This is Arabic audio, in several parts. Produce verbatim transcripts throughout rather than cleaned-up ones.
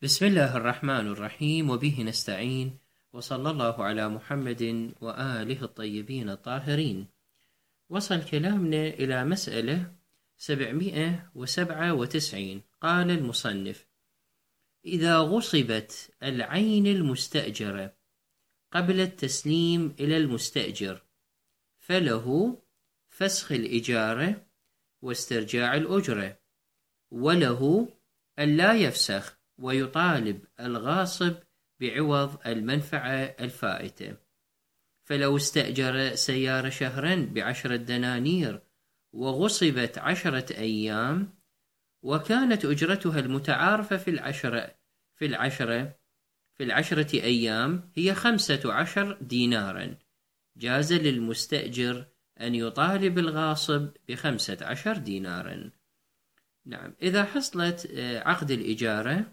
بسم الله الرحمن الرحيم، وبه نستعين، وصلى الله على محمد وآله الطيبين الطاهرين. وصل كلامنا إلى مسألة سبعمائة وسبعة وتسعين. قال المصنف: إذا غصبت العين المستأجرة قبل التسليم إلى المستأجر فله فسخ الإجارة واسترجاع الأجرة، وله ألا يفسخ ويطالب الغاصب بعوض المنفعة الفائتة. فلو استأجر سيارة شهرا بعشرة دنانير وغصبت عشرة أيام وكانت أجرتها المتعارفة في العشرة في العشرة في العشرة أيام هي خمسة عشر دينارا، جاز للمستأجر أن يطالب الغاصب بخمسة عشر دينارا. نعم، إذا حصلت عقد الإجارة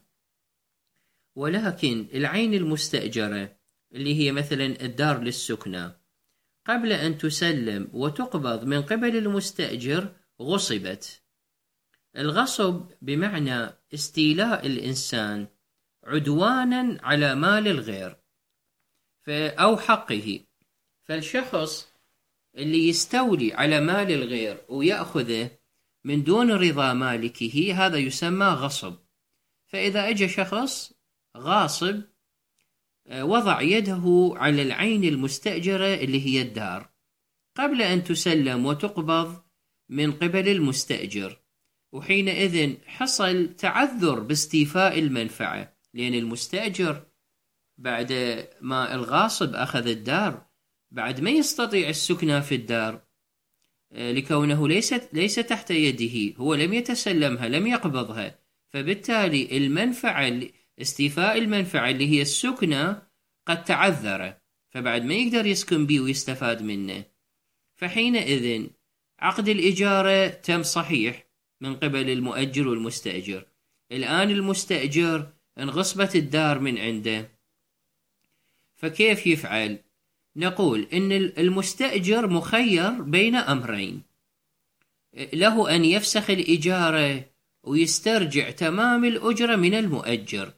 ولكن العين المستأجرة اللي هي مثلا الدار للسكنى قبل أن تسلم وتقبض من قبل المستأجر غصبت. الغصب بمعنى استيلاء الإنسان عدوانا على مال الغير أو حقه، فالشخص اللي يستولي على مال الغير ويأخذه من دون رضا مالكه هذا يسمى غصب. فإذا أجى شخص غاصب وضع يده على العين المستأجرة اللي هي الدار قبل أن تسلم وتقبض من قبل المستأجر، وحينئذ حصل تعذر باستيفاء المنفعة، لأن المستأجر بعد ما الغاصب أخذ الدار بعد ما يستطيع السكنى في الدار لكونه ليست ليس تحت يده، هو لم يتسلمها لم يقبضها، فبالتالي المنفعة استيفاء المنفعة اللي هي السكنى قد تعذر، فبعد ما يقدر يسكن به ويستفاد منه. فحينئذ عقد الإجارة تم صحيح من قبل المؤجر والمستأجر. الآن المستأجر انغصبت الدار من عنده، فكيف يفعل؟ نقول إن المستأجر مخير بين أمرين: له أن يفسخ الإجارة ويسترجع تمام الأجرة من المؤجر.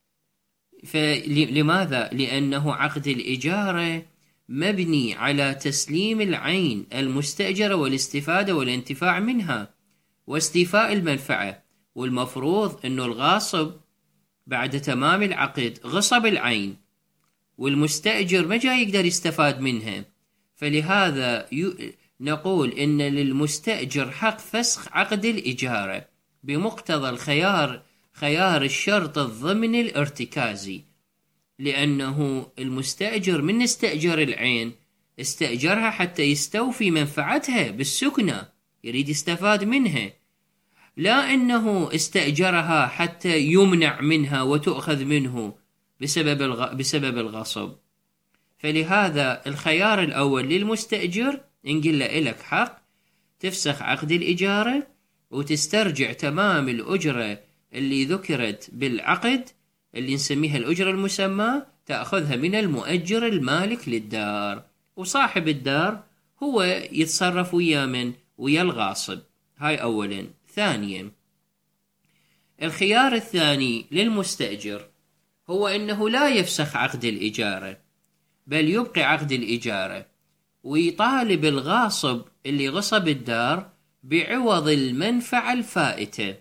فلماذا؟ لأنه عقد الإجارة مبني على تسليم العين المستأجرة والاستفادة والانتفاع منها واستيفاء المنفعة، والمفروض أنه الغاصب بعد تمام العقد غصب العين والمستأجر ما جاي يقدر يستفاد منها، فلهذا نقول إن للمستأجر حق فسخ عقد الإجارة بمقتضى الخيار خيار الشرط الضمني الارتكازي، لأنه المستأجر من استأجر العين استأجرها حتى يستوفي منفعتها بالسكنى، يريد يستفاد منها، لا أنه استأجرها حتى يمنع منها وتؤخذ منه بسبب الغ... بسبب الغصب. فلهذا الخيار الأول للمستأجر إن قل لك حق تفسخ عقد الإجارة وتسترجع تمام الأجرة اللي ذكرت بالعقد اللي نسميها الأجرة المسمى، تأخذها من المؤجر المالك للدار، وصاحب الدار هو يتصرف ويا من ويا الغاصب. هاي أولا. ثانيا، الخيار الثاني للمستأجر هو أنه لا يفسخ عقد الإجارة بل يبقي عقد الإجارة ويطالب الغاصب اللي غصب الدار بعوض المنفعة الفائتة،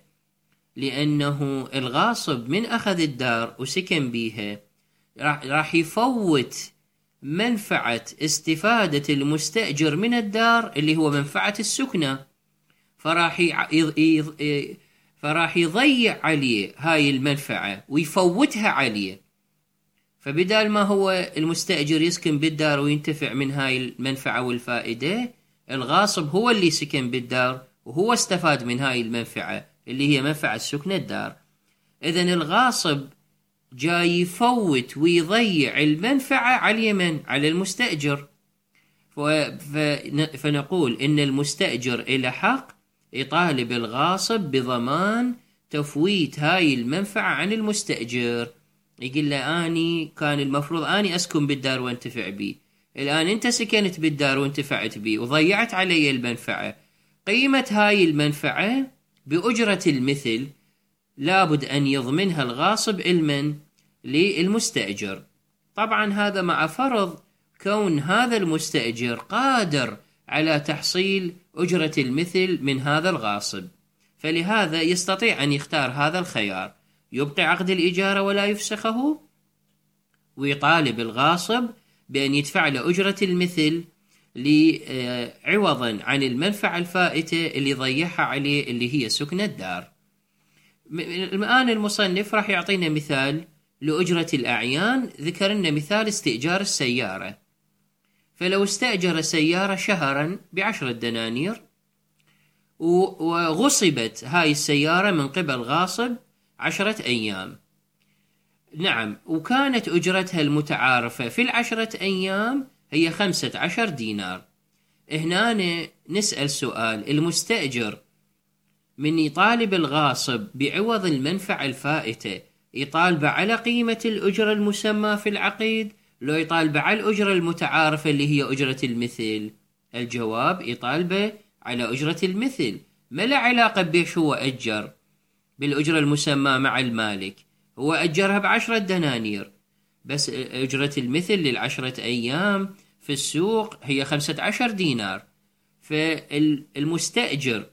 لأنه الغاصب من أخذ الدار وسكن بيها راح يفوت منفعة استفادة المستأجر من الدار اللي هو منفعة السكنة، فراح يض... فراح يضيع عليه هاي المنفعة ويفوتها عليه. فبدال ما هو المستأجر يسكن بالدار وينتفع من هاي المنفعة والفائدة، الغاصب هو اللي سكن بالدار وهو استفاد من هاي المنفعة اللي هي منفعة سكن الدار. إذن الغاصب جاي يفوت ويضيع المنفعة على اليمن على المستأجر. ف... ف... فنقول إن المستأجر إلى حق يطالب الغاصب بضمان تفويت هاي المنفعة عن المستأجر. يقول له أني كان المفروض أني أسكن بالدار وانتفع بي، الآن أنت سكنت بالدار وانتفعت بي وضيعت علي المنفعة، قيمة هاي المنفعة بأجرة المثل لابد أن يضمنها الغاصب علما للمستأجر. طبعا هذا مع فرض كون هذا المستأجر قادر على تحصيل أجرة المثل من هذا الغاصب، فلهذا يستطيع أن يختار هذا الخيار: يبقي عقد الإجارة ولا يفسخه، ويطالب الغاصب بأن يدفع له أجرة المثل عوضا عن المنفعة الفائتة اللي ضيعها عليه اللي هي سكن الدار. الآن المصنف راح يعطينا مثال لأجرة الأعيان. ذكر لنا مثال استئجار السيارة، فلو استأجر سيارة شهرا بعشرة دنانير، وغصبت هاي السيارة من قبل غاصب عشرة أيام، نعم، وكانت أجرتها المتعارفة في العشرة أيام هي خمسة عشر دينار. هنا نسأل سؤال: المستأجر من يطالب الغاصب بعوض المنفعة الفائتة يطالب على قيمة الأجرة المسمى في العقد، لو يطالب على الأجرة المتعارفة اللي هي أجرة المثل؟ الجواب: يطالب على أجرة المثل، ما لا علاقة بيش هو أجر بالأجرة المسمى مع المالك، هو أجرها بعشرة دنانير، بس أجرة المثل للعشرة أيام في السوق هي خمسة عشر دينار. فالمستأجر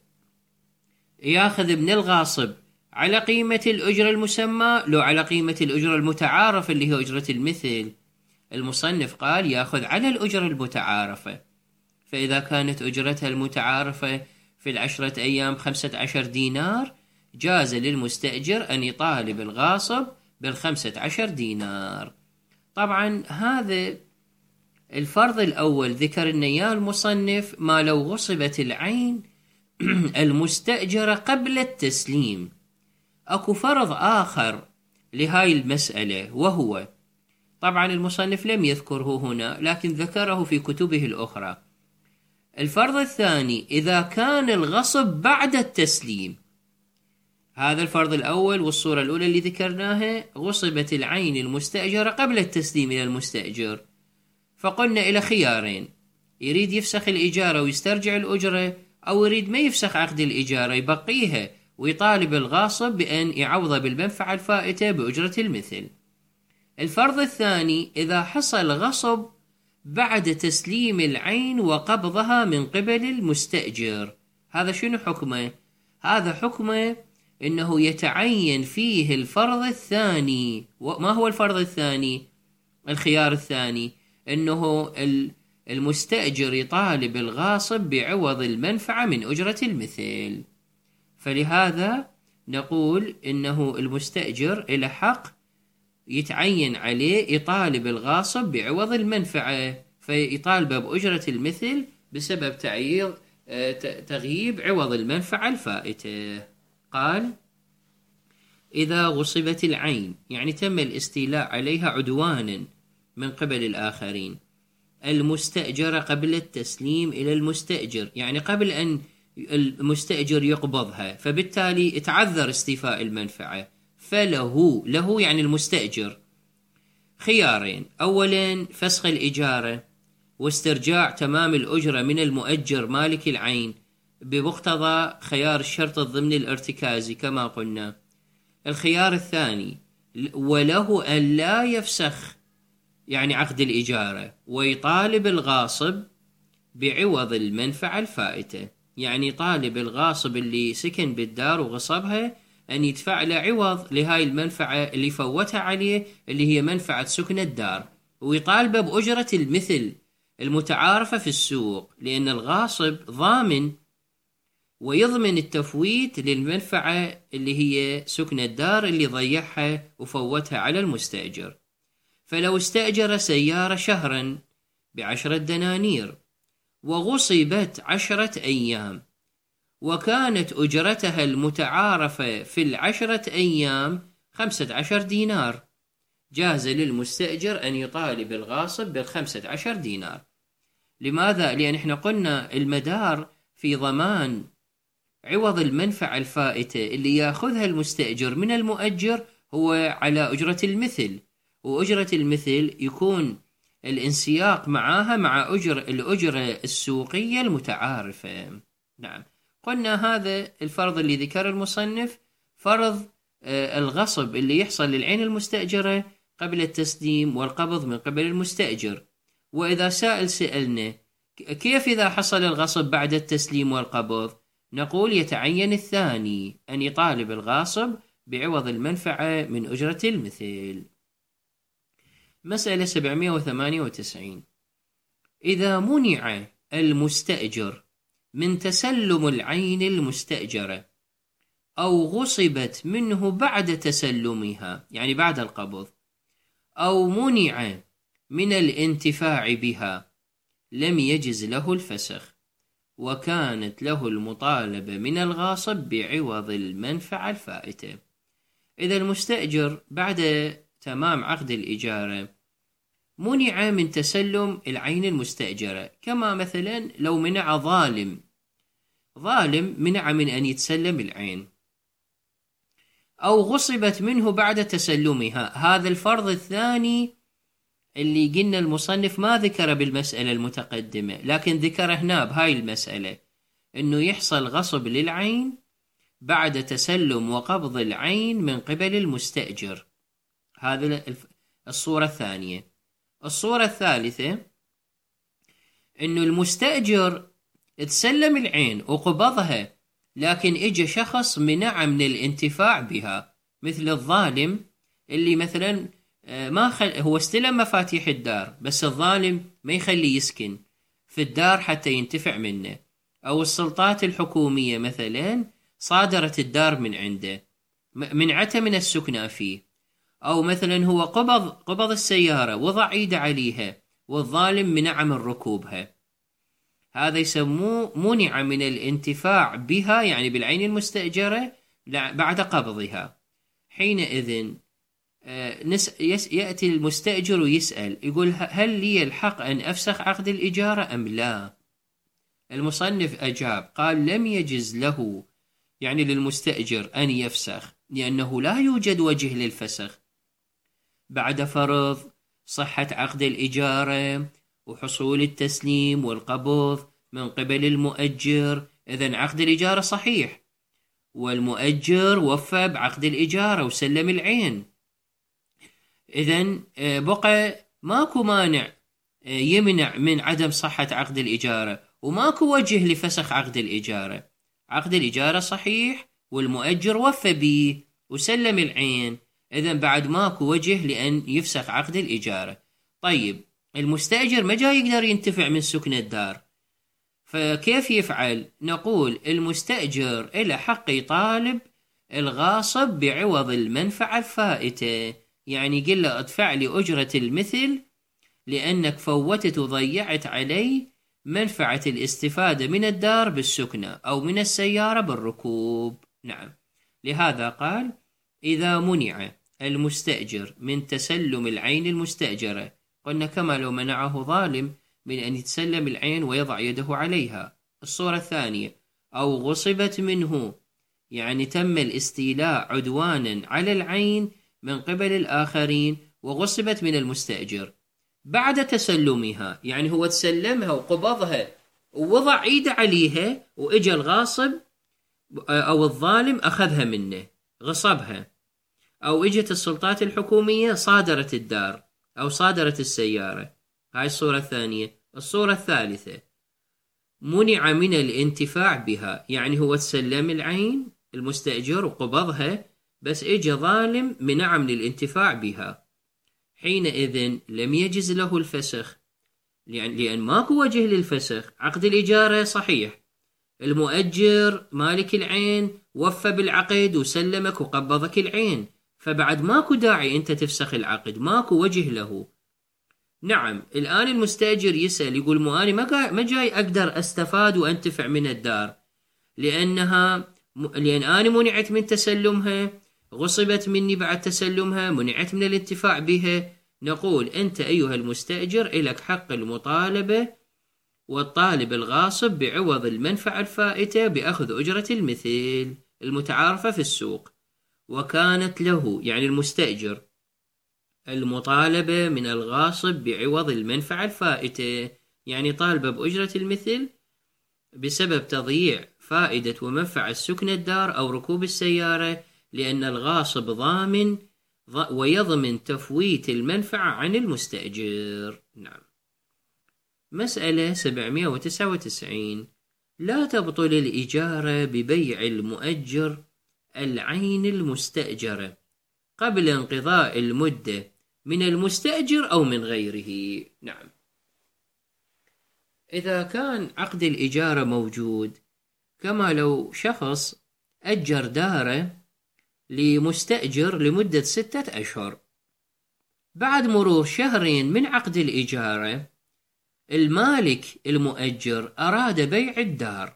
ياخذ من الغاصب على قيمة الأجرة المسمى لو على قيمة الأجرة المتعارفة اللي هي أجرة المثل؟ المصنف قال ياخذ على الأجرة المتعارفة، فإذا كانت أجرتها المتعارفة في العشرة أيام خمسة عشر دينار، جاز للمستأجر أن يطالب الغاصب بالخمسة عشر دينار. طبعا هذا الفرض الأول ذكر لنا المصنف ما لو غصبت العين المستأجرة قبل التسليم. أكو فرض آخر لهاي المسألة، وهو طبعا المصنف لم يذكره هنا لكن ذكره في كتبه الأخرى. الفرض الثاني: إذا كان الغصب بعد التسليم. هذا الفرض الأول والصورة الأولى اللي ذكرناها، غصبت العين المستأجرة قبل التسليم إلى المستأجر، فقلنا إلى خيارين: يريد يفسخ الإجارة ويسترجع الأجرة، أو يريد ما يفسخ عقد الإجارة يبقيها ويطالب الغاصب بأن يعوض بالمنفعة الفائتة بأجرة المثل. الفرض الثاني: إذا حصل غصب بعد تسليم العين وقبضها من قبل المستأجر، هذا شنو حكمه؟ هذا حكمه إنه يتعين فيه الفرض الثاني. وما هو الفرض الثاني؟ الخيار الثاني إنه المستأجر يطالب الغاصب بعوض المنفعة من أجرة المثل. فلهذا نقول إنه المستأجر إلى حق يتعين عليه يطالب الغاصب بعوض المنفعة، فيطالب بأجرة المثل بسبب تعييض تغييب عوض المنفعة الفائتة. قال: إذا غصبت العين، يعني تم الاستيلاء عليها عدوانا من قبل الآخرين، المستأجر قبل التسليم إلى المستأجر، يعني قبل أن المستأجر يقبضها، فبالتالي تعذر استيفاء المنفعة، فله له يعني المستأجر خيارين: أولا فسخ الإجارة واسترجاع تمام الأجرة من المؤجر مالك العين بمقتضى خيار الشرط الضمني الارتكازي كما قلنا. الخيار الثاني: وله أن لا يفسخ يعني عقد الإجارة ويطالب الغاصب بعوض المنفعة الفائتة، يعني طالب الغاصب اللي سكن بالدار وغصبها أن يدفع له عوض لهاي المنفعة اللي فوتها عليه اللي هي منفعة سكن الدار، ويطالب بأجرة المثل المتعارفة في السوق، لأن الغاصب ضامن ويضمن التفويت للمنفعة اللي هي سكن الدار اللي ضيعها وفوتها على المستأجر. فلو استأجر سيارة شهرا بعشرة دنانير وغصبت عشرة أيام، وكانت أجرتها المتعارفة في العشرة أيام خمسة عشر دينار، جاز للمستأجر أن يطالب الغاصب بالخمسة عشر دينار. لماذا؟ لأن احنا قلنا المدار في ضمان عوض المنفعة الفائتة اللي ياخذها المستأجر من المؤجر هو على أجرة المثل، وأجرة المثل يكون الانسياق معاها مع أجر الأجرة السوقية المتعارفة. نعم، قلنا هذا الفرض اللي ذكر المصنف فرض الغصب اللي يحصل للعين المستأجرة قبل التسليم والقبض من قبل المستأجر. وإذا سائل سألنا كيف إذا حصل الغصب بعد التسليم والقبض؟ نقول يتعين الثاني، أن يطالب الغاصب بعوض المنفعة من أجرة المثل. مسألة سبعمائة وثمانية وتسعين. إذا منع المستأجر من تسلم العين المستأجرة أو غصبت منه بعد تسلمها، يعني بعد القبض، أو منع من الانتفاع بها، لم يجز له الفسخ، وكانت له المطالبة من الغاصب بعوض المنفعة الفائتة. إذا المستأجر بعد تمام عقد الإجارة منع من تسلم العين المستأجرة، كما مثلا لو منع ظالم ظالم منع من أن يتسلم العين، أو غصبت منه بعد تسلمها. هذا الفرض الثاني اللي قلنا المصنف ما ذكر بالمسألة المتقدمة، لكن ذكر هنا بهاي المسألة إنه يحصل غصب للعين بعد تسلم وقبض العين من قبل المستأجر. هذا الصورة الثانية. الصورة الثالثة إنه المستأجر تسلم العين وقبضها، لكن إجا شخص منع من الانتفاع بها، مثل الظالم اللي مثلا ما خل... هو استلم مفاتيح الدار، بس الظالم ما يخلي يسكن في الدار حتى ينتفع منه، أو السلطات الحكومية مثلا صادرت الدار من عنده منعته من السكنة فيه، أو مثلا هو قبض قبض السيارة وضع ايده عليها والظالم منع من ركوبها. هذا يسموه منع من الانتفاع بها، يعني بالعين المستأجرة بعد قبضها. حينئذ يأتي المستأجر ويسأل يقول هل لي الحق أن أفسخ عقد الإجارة أم لا؟ المصنف أجاب قال لم يجز له، يعني للمستأجر، أن يفسخ، لأنه لا يوجد وجه للفسخ بعد فرض صحة عقد الإجارة وحصول التسليم والقبض من قبل المؤجر. إذن عقد الإجارة صحيح، والمؤجر وفى بعقد الإجارة وسلم العين. إذن بقى ماكو مانع يمنع من عدم صحة عقد الإجارة، وماكو وجه لفسخ عقد الإجارة. عقد الإجارة صحيح والمؤجر وفى به وسلم العين، إذن بعد ماكو وجه لأن يفسخ عقد الإجارة. طيب المستأجر ما جاي يقدر ينتفع من سكن الدار، فكيف يفعل؟ نقول المستأجر إله حق يطالب الغاصب بعوض المنفعة الفائتة، يعني قل له ادفع لي أجرة المثل لأنك فوتت وضيعت علي منفعة الاستفادة من الدار بالسكنة أو من السيارة بالركوب. نعم، لهذا قال إذا منع المستأجر من تسلم العين المستأجرة، قلنا كما لو منعه ظالم من أن يتسلم العين ويضع يده عليها. الصورة الثانية أو غصبت منه، يعني تم الاستيلاء عدوانا على العين من قبل الآخرين وغصبت من المستأجر بعد تسلمها، يعني هو تسلمها وقبضها ووضع ايده عليها وإجا الغاصب أو الظالم أخذها منه غصبها، أو إجت السلطات الحكومية صادرت الدار أو صادرت السيارة. هاي الصورة الثانية. الصورة الثالثة منع من الانتفاع بها، يعني هو تسلم العين المستأجر وقبضها، بس إجا ظالم منع من الانتفاع بها. حينئذ لم يجز له الفسخ، لأن ماكو وجه للفسخ. عقد الإجارة صحيح، المؤجر مالك العين وفى بالعقد وسلمك وقبضك العين، فبعد ماكو داعي أنت تفسخ العقد، ماكو وجه له. نعم، الآن المستأجر يسأل يقول مو أنا ما جاي أقدر أستفاد وأنتفع من الدار لأنها لأن أنا منعت من تسلمها، غصبت مني بعد تسلمها، منعت من الانتفاع بها. نقول أنت أيها المستأجر إلك حق المطالبة والطالب الغاصب بعوض المنفعة الفائتة بأخذ أجرة المثل المتعارفة في السوق، وكانت له يعني المستأجر المطالبة من الغاصب بعوض المنفعة الفائتة، يعني طالبة بأجرة المثل بسبب تضييع فائدة ومنفعة سكن الدار أو ركوب السيارة لأن الغاصب ضامن ويضمن تفويت المنفعة عن المستأجر. نعم. مسألة سبعمائة وتسعة وتسعين. لا تبطل الإجارة ببيع المؤجر العين المستأجرة قبل انقضاء المدة من المستأجر أو من غيره. نعم. إذا كان عقد الإجارة موجود، كما لو شخص أجر داره لمستأجر لمدة ستة أشهر، بعد مرور شهرين من عقد الإجارة المالك المؤجر أراد بيع الدار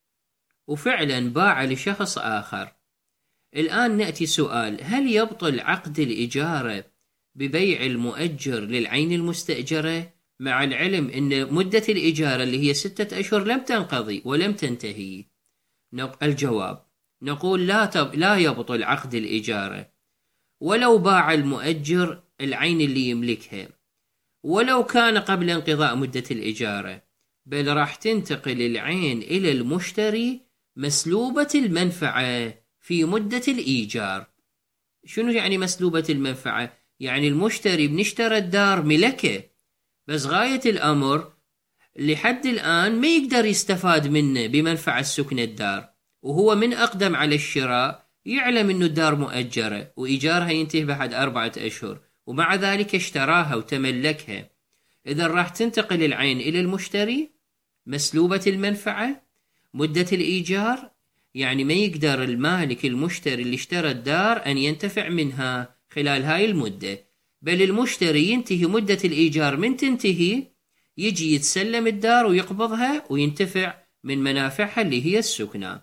وفعلا باع لشخص آخر. الآن نأتي سؤال: هل يبطل عقد الإجارة ببيع المؤجر للعين المستأجرة مع العلم أن مدة الإجارة اللي هي ستة أشهر لم تنقضي ولم تنتهي؟ الجواب: نقول لا, تب... لا يبطل عقد الإجارة ولو باع المؤجر العين اللي يملكها، ولو كان قبل انقضاء مدة الإجارة، بل راح تنتقل العين إلى المشتري مسلوبة المنفعة في مدة الإيجار. شنو يعني مسلوبة المنفعة؟ يعني المشتري بنشترى الدار ملكه، بس غاية الأمر لحد الآن ما يقدر يستفاد منه بمنفعة سكن الدار، وهو من أقدم على الشراء يعلم أنه الدار مؤجرة وإيجارها ينتهي بعد أربعة أشهر، ومع ذلك اشتراها وتملكها. إذا راح تنتقل العين إلى المشتري مسلوبة المنفعة مدة الإيجار، يعني ما يقدر المالك المشتري اللي اشترى الدار أن ينتفع منها خلال هاي المدة، بل المشتري ينتهي مدة الإيجار، من تنتهي يجي يتسلم الدار ويقبضها وينتفع من منافعها اللي هي السكنة.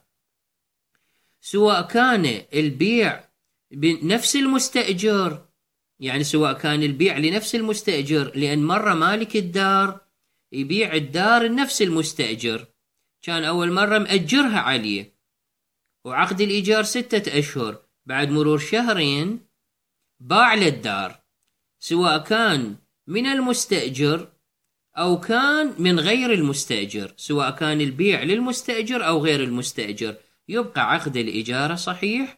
سواء كان البيع بنفس المستأجر، يعني سواء كان البيع لنفس المستأجر، لأن مرة مالك الدار يبيع الدار لنفس المستأجر، كان أول مرة مأجرها عليه وعقد الإيجار ستة أشهر، بعد مرور شهرين باع للدار، سواء كان من المستأجر أو كان من غير المستأجر، سواء كان البيع للمستأجر أو غير المستأجر، يبقى عقد الإجارة صحيح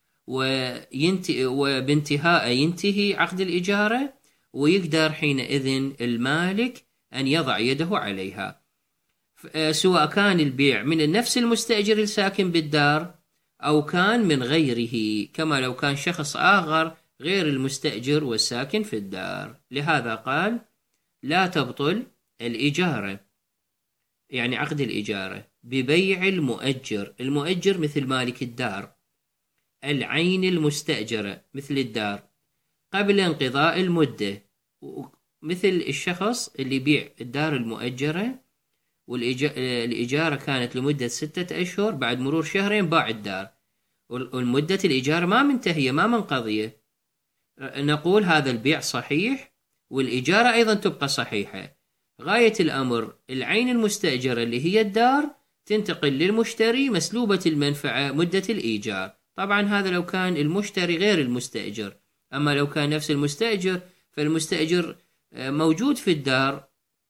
وينتهي، وبانتهاء ينتهي عقد الإجارة، ويقدر حينئذ المالك أن يضع يده عليها، سواء كان البيع من نفس المستأجر الساكن بالدار أو كان من غيره، كما لو كان شخص آخر غير المستأجر والساكن في الدار. لهذا قال: لا تبطل الإجارة، يعني عقد الإجارة، ببيع المؤجر، المؤجر مثل مالك الدار، العين المستأجرة مثل الدار، قبل انقضاء المدة، مثل الشخص اللي يبيع الدار المؤجرة والإجارة كانت لمدة ستة أشهر، بعد مرور شهرين باع الدار والمدة الإجارة ما منتهية ما منقضية، نقول هذا البيع صحيح والإجارة أيضا تبقى صحيحة. غاية الأمر العين المستأجرة اللي هي الدار تنتقل للمشتري مسلوبة المنفعة مدة الإيجار. طبعا هذا لو كان المشتري غير المستأجر، أما لو كان نفس المستأجر فالمستأجر موجود في الدار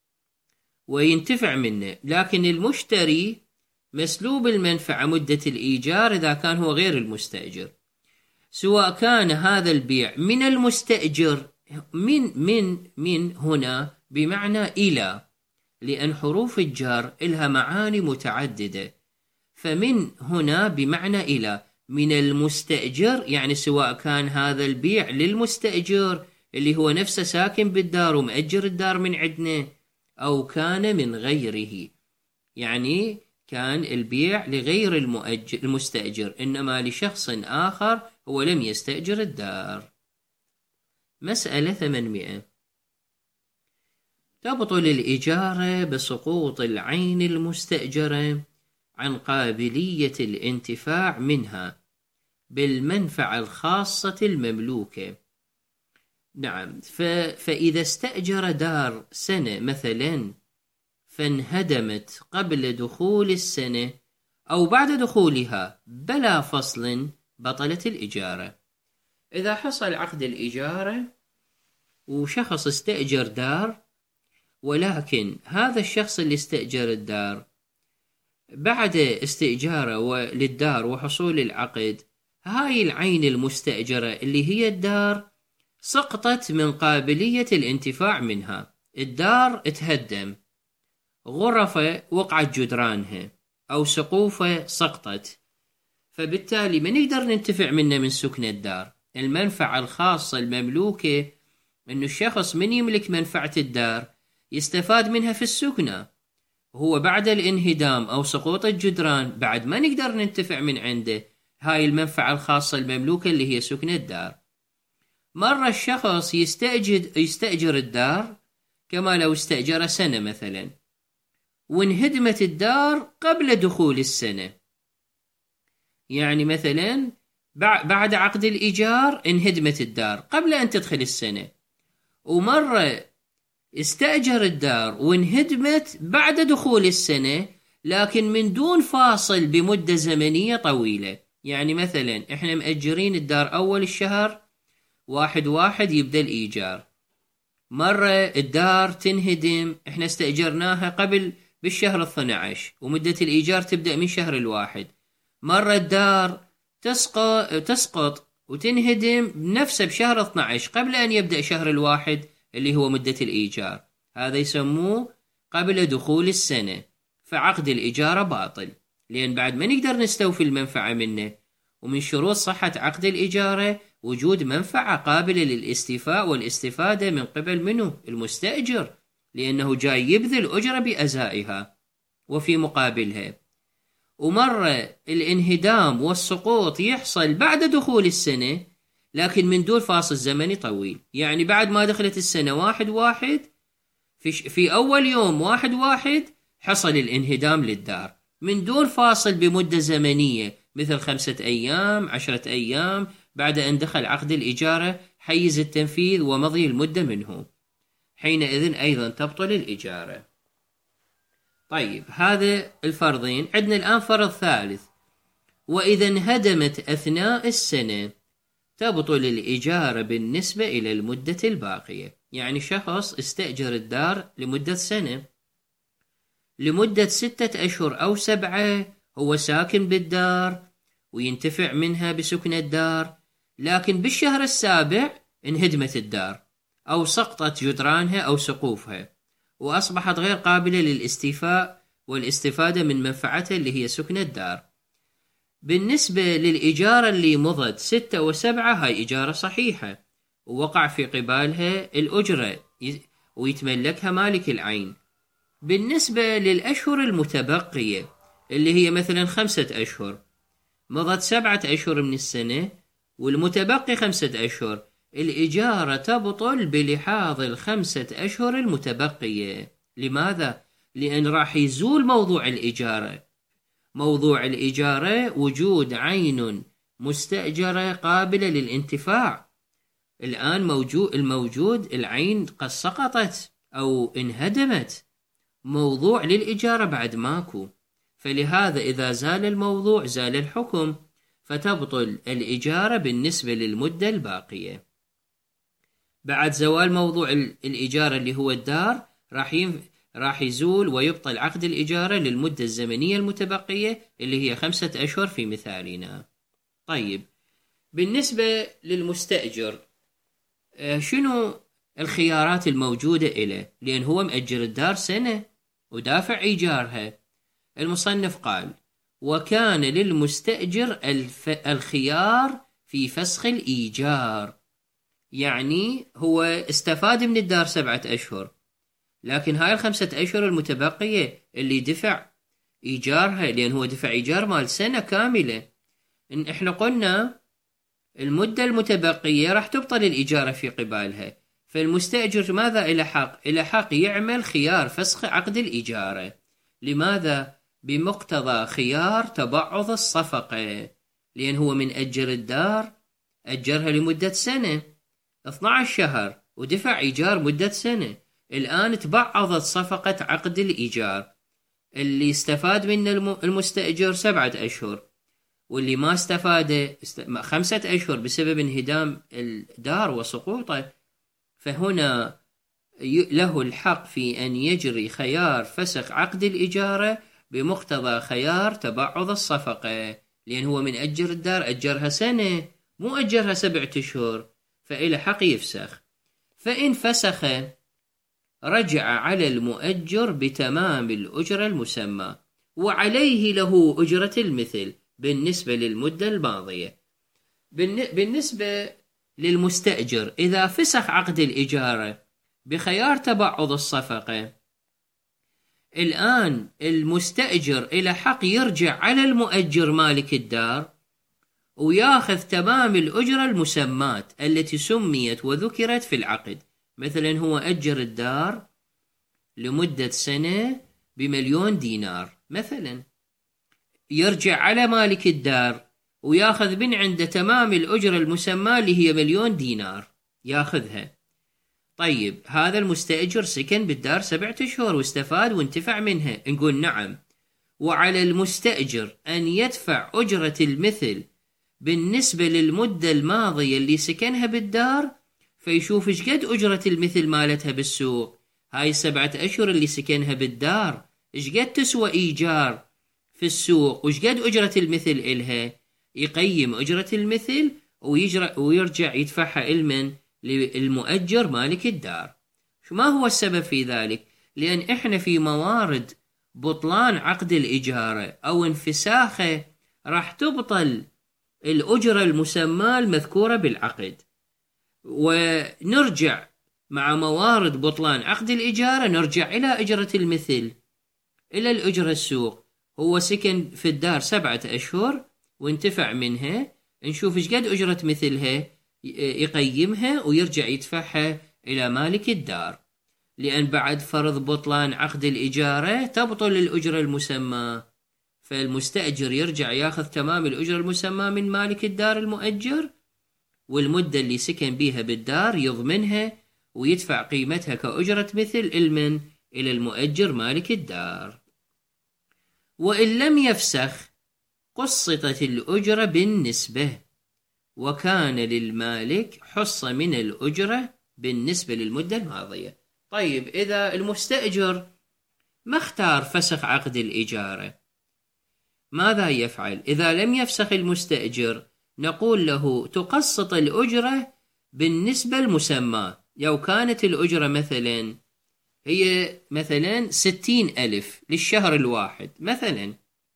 وينتفع منه، لكن المشتري مسلوب المنفعة مدة الإيجار إذا كان هو غير المستأجر. سواء كان هذا البيع من المستأجر، من من من هنا بمعنى إلى، لأن حروف الجر لها معاني متعددة، فمن هنا بمعنى إلى، من المستأجر يعني سواء كان هذا البيع للمستأجر اللي هو نفسه ساكن بالدار ومأجر الدار من عندنا، أو كان من غيره، يعني كان البيع لغير المؤجر المستأجر، إنما لشخص آخر هو لم يستأجر الدار. مسألة ثمانمائة. تبطل الإجارة بسقوط العين المستأجرة عن قابلية الانتفاع منها بالمنفعة الخاصة المملوكة. نعم، ف... فإذا استأجر دار سنة مثلا فانهدمت قبل دخول السنة أو بعد دخولها بلا فصل، بطلت الإجارة. إذا حصل عقد الإجارة وشخص استأجر دار، ولكن هذا الشخص اللي استأجر الدار بعد استئجاره للدار وحصول العقد هاي العين المستأجرة اللي هي الدار سقطت من قابلية الانتفاع منها، الدار تهدم، غرفة وقعت جدرانها أو سقوفة سقطت، فبالتالي ما نقدر ننتفع منه من سكن الدار. المنفعة الخاصة المملوكة إنه الشخص من يملك منفعة الدار يستفاد منها في السكنة، هو بعد الانهدام أو سقوط الجدران بعد ما نقدر ننتفع من عنده هاي المنفعة الخاصة المملوكة اللي هي سكن الدار. مرة الشخص يستأجر, يستأجر الدار كما لو استأجر سنة مثلا، وانهدمت الدار قبل دخول السنة، يعني مثلا بعد عقد الإيجار انهدمت الدار قبل أن تدخل السنة، ومرة استأجر الدار وانهدمت بعد دخول السنة لكن من دون فاصل بمدة زمنية طويلة. يعني مثلا احنا مأجرين الدار أول الشهر واحد واحد يبدأ الإيجار، مرة الدار تنهدم، احنا استأجرناها قبل بالشهر الاثنى عشر ومدة الإيجار تبدأ من شهر الواحد، مرة الدار تسقط, تسقط وتنهدم نفسه بشهر اثنى عشر قبل أن يبدأ شهر الواحد اللي هو مدة الإيجار، هذا يسموه قبل دخول السنة، فعقد الإجارة باطل لأن بعد ما نقدر نستوفي المنفعة منه. ومن شروط صحة عقد الإجارة وجود منفعة قابلة للاستيفاء والاستفادة من قبل منه المستأجر، لأنه جاي يبذل أجرة بأزائها وفي مقابلها. ومرة الانهدام والسقوط يحصل بعد دخول السنة لكن من دون فاصل زمني طويل، يعني بعد ما دخلت السنة واحد واحد في, في أول يوم واحد واحد حصل الانهدام للدار من دون فاصل بمدة زمنية مثل خمسة أيام عشرة أيام بعد أن دخل عقد الإجارة حيز التنفيذ ومضي المدة منه، حينئذ أيضا تبطل الإجارة. طيب هذا الفرضين. عندنا الآن فرض ثالث، وإذا انهدمت أثناء السنة تبطل الإجارة بالنسبة إلى المدة الباقية. يعني شخص استأجر الدار لمدة سنة، لمدة ستة أشهر أو سبعة هو ساكن بالدار وينتفع منها بسكن الدار، لكن بالشهر السابع انهدمت الدار أو سقطت جدرانها أو سقوفها وأصبحت غير قابلة للاستيفاء والاستفادة من منفعتها اللي هي سكن الدار. بالنسبة للإجارة اللي مضت ستة وسبعة هاي إجارة صحيحة ووقع في قبالها الأجرة ويتملكها مالك العين. بالنسبة للأشهر المتبقية اللي هي مثلا خمسة أشهر، مضت سبعة أشهر من السنة والمتبقي خمسة أشهر، الإجارة تبطل بلحاظ الخمسة أشهر المتبقية. لماذا؟ لأن راح يزول موضوع الإجارة. موضوع الإجارة وجود عين مستأجرة قابلة للانتفاع، الآن موجود الموجود العين قد سقطت أو انهدمت، موضوع للإجارة بعد ماكو، فلهذا إذا زال الموضوع زال الحكم، فتبطل الإجارة بالنسبة للمدة الباقية. بعد زوال موضوع الإجارة اللي هو الدار راح ينف... راح يزول ويبطل عقد الإجارة للمدة الزمنية المتبقية اللي هي خمسة أشهر في مثالنا. طيب بالنسبة للمستأجر شنو الخيارات الموجودة إله؟ لأن هو مأجر الدار سنة ودافع إيجارها. المصنف قال: وكان للمستأجر الف... الخيار في فسخ الإيجار، يعني هو استفاد من الدار سبعة أشهر، لكن هاي الخمسة أشهر المتبقية اللي دفع إيجارها، لأن هو دفع إيجار مال سنة كاملة، إن إحنا قلنا المدة المتبقية راح تبطل الإيجار في قبالها، فالمستأجر ماذا إلى حق؟ إلى حق يعمل خيار فسخ عقد الإيجار. لماذا؟ بمقتضى خيار تبعض الصفقة، لأن هو من أجر الدار أجرها لمدة سنة اثني عشر شهر ودفع إيجار مدة سنة، الآن تبعضت صفقة عقد الإيجار، اللي استفاد من المستأجر سبعة أشهر واللي ما استفاد خمسة أشهر بسبب انهدام الدار وسقوطه، فهنا له الحق في أن يجري خيار فسخ عقد الإجارة بمقتضى خيار تبعض الصفقة، لأن هو من أجر الدار أجرها سنة مو أجرها سبعة أشهر، فإلى حق يفسخ. فإن فسخ رجع على المؤجر بتمام الأجرة المسمى، وعليه له أجرة المثل بالنسبة للمدة الماضية. بالنسبة للمستأجر إذا فسخ عقد الإجارة بخيار تبعض الصفقة، الآن المستأجر إلى حق يرجع على المؤجر مالك الدار وياخذ تمام الأجرة المسمات التي سميت وذكرت في العقد. مثلا هو أجر الدار لمدة سنة بمليون دينار مثلا، يرجع على مالك الدار وياخذ من عنده تمام الأجرة المسمى اللي هي مليون دينار ياخذها. طيب هذا المستأجر سكن بالدار سبعة أشهر واستفاد وانتفع منها، نقول نعم، وعلى المستأجر أن يدفع أجرة المثل بالنسبة للمدة الماضية اللي سكنها بالدار، فيشوف ايش قد أجرة المثل مالتها بالسوق. هاي السبعة أشهر اللي سكنها بالدار ايش قد تسوى إيجار في السوق وايش قد أجرة المثل إلها، يقيم أجرة المثل ويرجع يدفعها إلمن للمؤجر مالك الدار. شو ما هو السبب في ذلك؟ لأن إحنا في موارد بطلان عقد الإجارة أو انفساخه راح تبطل الأجرة المسمى المذكورة بالعقد، ونرجع مع موارد بطلان عقد الإجارة نرجع إلى أجرة المثل، إلى الأجرة السوق. هو سكن في الدار سبعة أشهر وانتفع منها، نشوف إيش قد أجرة مثلها يقيمها ويرجع يدفعها إلى مالك الدار. لأن بعد فرض بطلان عقد الإجارة تبطل الأجرة المسمى، فالمستأجر يرجع ياخذ تمام الأجرة المسمى من مالك الدار المؤجر، والمدة اللي سكن بيها بالدار يضمنها ويدفع قيمتها كأجرة مثل المن إلى المؤجر مالك الدار. وإن لم يفسخ قسطت الأجرة بالنسبة، وكان للمالك حصة من الأجرة بالنسبة للمدة الماضية. طيب إذا المستأجر ما اختار فسخ عقد الإجارة ماذا يفعل؟ إذا لم يفسخ المستأجر نقول له تقسط الأجرة بالنسبة المسمى. لو كانت الأجرة مثلا هي مثلا ستين ألف للشهر الواحد مثلا،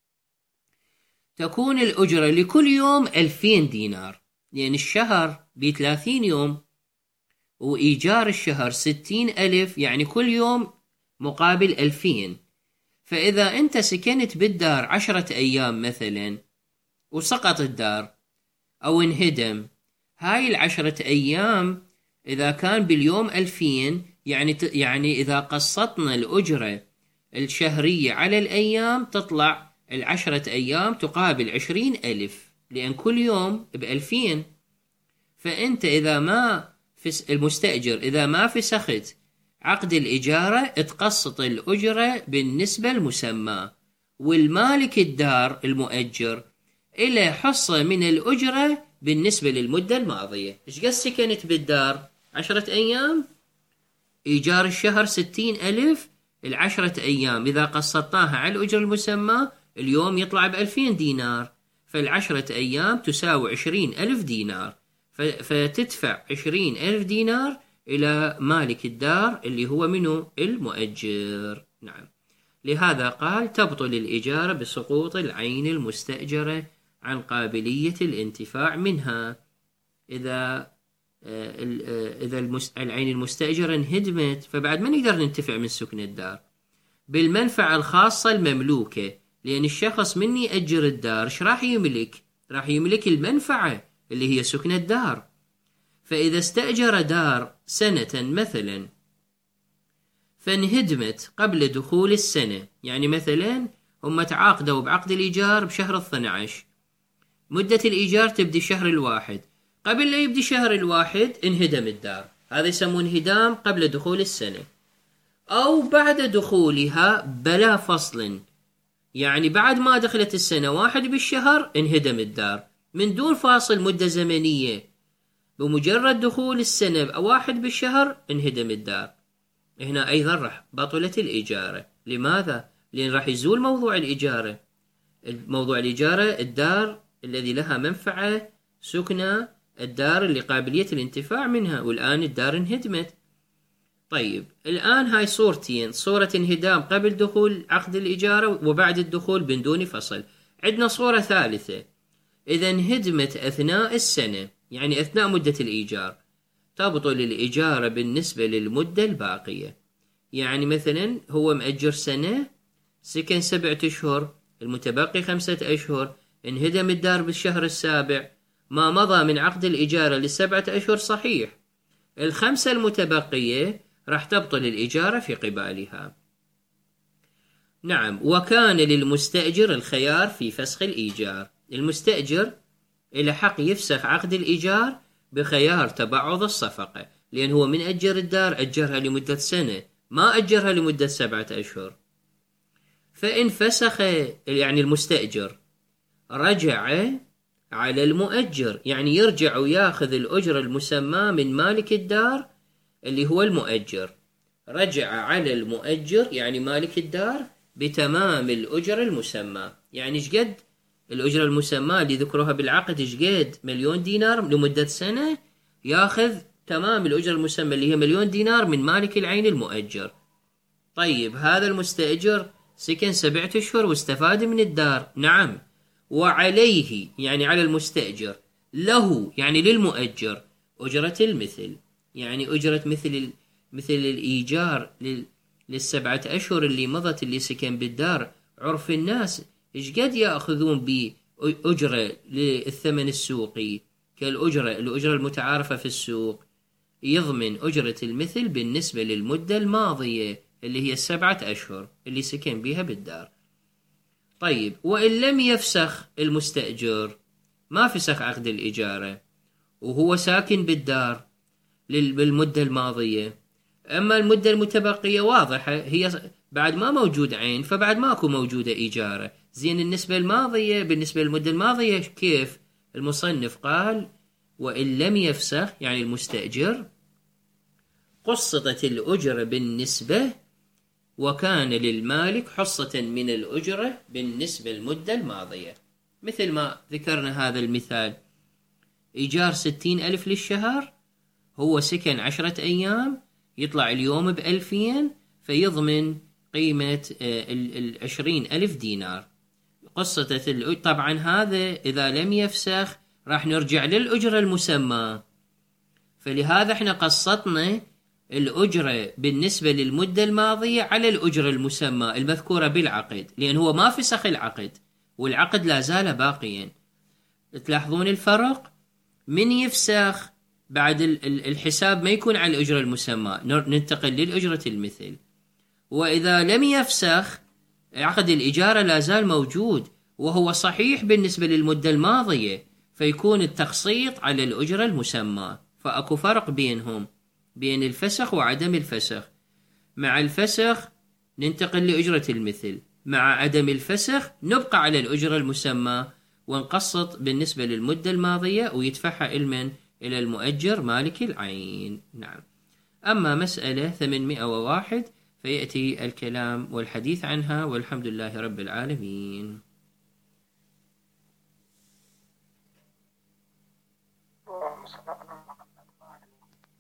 تكون الأجرة لكل يوم ألفين دينار، لأن الشهر بثلاثين يوم وإيجار الشهر ستين ألف، يعني كل يوم مقابل ألفين. فإذا أنت سكنت بالدار عشرة أيام مثلا وسقط الدار أو انهدم، هاي العشرة أيام إذا كان باليوم ألفين، يعني يعني إذا قسطنا الأجرة الشهرية على الأيام تطلع العشرة أيام تقابل عشرين ألف، لأن كل يوم بألفين. فأنت إذا ما فس المستأجر إذا ما فسخت عقد الإجارة تقسط الأجرة بالنسبة المسمى، والمالك الدار المؤجر إلى حصة من الأجرة بالنسبة للمدة الماضية. إيش قد سكنت بالدار؟ عشرة أيام، إيجار الشهر ستين ألف، العشرة أيام إذا قسطناها على الأجرة المسمى اليوم يطلع بألفين دينار، فالعشرة أيام تساوي عشرين ألف دينار، فتدفع عشرين ألف دينار إلى مالك الدار اللي هو منه المؤجر. نعم، لهذا قال تبطل الإجارة بسقوط العين المستأجرة عن قابلية الانتفاع منها. إذا إذا العين المستأجرة انهدمت فبعد ما نقدر ننتفع من سكن الدار بالمنفعة الخاصة المملوكة، لأن الشخص من يأجر الدار ايش راح يملك؟ راح يملك المنفعة اللي هي سكن الدار. فإذا استأجر دار سنة مثلا فانهدمت قبل دخول السنة، يعني مثلا هم تعاقدوا بعقد الإيجار بشهر اثني عشر، مدة الإيجار تبدي شهر الواحد، قبل لا يبدي شهر الواحد انهدم الدار، هذا يسمون انهدام قبل دخول السنة. أو بعد دخولها بلا فصل، يعني بعد ما دخلت السنة واحد بالشهر انهدم الدار من دون فاصل مدة زمنية، بمجرد دخول السنة واحد بالشهر انهدم الدار. هنا أيضا راح بطلت الإجارة. لماذا؟ لأن راح يزول موضوع الإجارة. موضوع الإجارة الدار الذي لها منفعة سكنى الدار اللي قابلية الانتفاع منها، والآن الدار انهدمت. طيب الآن هاي صورتين، صورة انهدام قبل دخول عقد الإجارة وبعد الدخول من دون فصل. عندنا صورة ثالثة، إذا انهدمت أثناء السنة، يعني أثناء مدة الإيجار، تبطل الإجارة بالنسبة للمدة الباقية. يعني مثلا هو مأجر سنة، سكن سبعة أشهر، المتبقي خمسة أشهر، انهدم الدار بالشهر السابع، ما مضى من عقد الإجارة للسبعة أشهر صحيح، الخمسة المتبقية راح تبطل الإجارة في قبالها. نعم. وكان للمستأجر الخيار في فسخ الإيجار. المستأجر إلى حق يفسخ عقد الإيجار بخيار تبعض الصفقة، لأن هو من أجر الدار أجرها لمدة سنة، ما أجرها لمدة سبعة أشهر. فإن فسخ يعني المستأجر رجع على المؤجر، يعني يرجع وياخذ الأجرة المسمى من مالك الدار اللي هو المؤجر، رجع على المؤجر يعني مالك الدار بتمام الأجرة المسمى. يعني شقد الأجرة المسمى اللي ذكروها بالعقد، شقد مليون دينار لمدة سنة، ياخذ تمام الأجرة المسمى اللي هي مليون دينار من مالك العين المؤجر. طيب هذا المستأجر سكن سبعة أشهر واستفاد من الدار، نعم، وعليه يعني على المستأجر، له يعني للمؤجر أجرة المثل، يعني أجرة مثل مثل الإيجار للسبعة أشهر اللي مضت اللي سكن بالدار. عرف الناس إيش قد يأخذون بأجرة للثمن السوقي كالأجرة الأجرة المتعارفة في السوق، يضمن أجرة المثل بالنسبة للمدة الماضية اللي هي السبعة أشهر اللي سكن بها بالدار. طيب وإن لم يفسخ المستأجر، ما فسخ عقد الإجارة وهو ساكن بالدار بالمدة الماضية، أما المدة المتبقية واضحة هي بعد ما موجود عين، فبعد ماكو موجودة إجارة. زين النسبة الماضية بالنسبة للمدة الماضية كيف؟ المصنف قال وإن لم يفسخ يعني المستأجر قسطت الأجرة بالنسبة، وكان للمالك حصة من الأجرة بالنسبة للمدة الماضية. مثل ما ذكرنا هذا المثال، إيجار ستين ألف للشهر، هو سكن عشرة أيام، يطلع اليوم بألفين، فيضمن قيمة العشرين ألف دينار. قصة الأجرة طبعا هذا إذا لم يفسخ راح نرجع للأجرة المسمى، فلهذا احنا قصتنا الأجرة بالنسبة للمدة الماضية على الأجرة المسمى المذكورة بالعقد، لأن هو ما فسخ العقد والعقد لا زال باقيا. تلاحظون الفرق؟ من يفسخ بعد الحساب ما يكون على الأجرة المسمى، ننتقل للأجرة المثل. وإذا لم يفسخ عقد الإجارة لا زال موجود وهو صحيح بالنسبة للمدة الماضية، فيكون التقسيط على الأجرة المسمى. فأكو فرق بينهم، بين الفسخ وعدم الفسخ. مع الفسخ ننتقل لأجرة المثل، مع عدم الفسخ نبقى على الأجرة المسمى ونقسط بالنسبة للمدة الماضية ويدفعها علما إلى المؤجر مالك العين. نعم. أما مسألة ثمانمائة وواحد فيأتي الكلام والحديث عنها، والحمد لله رب العالمين.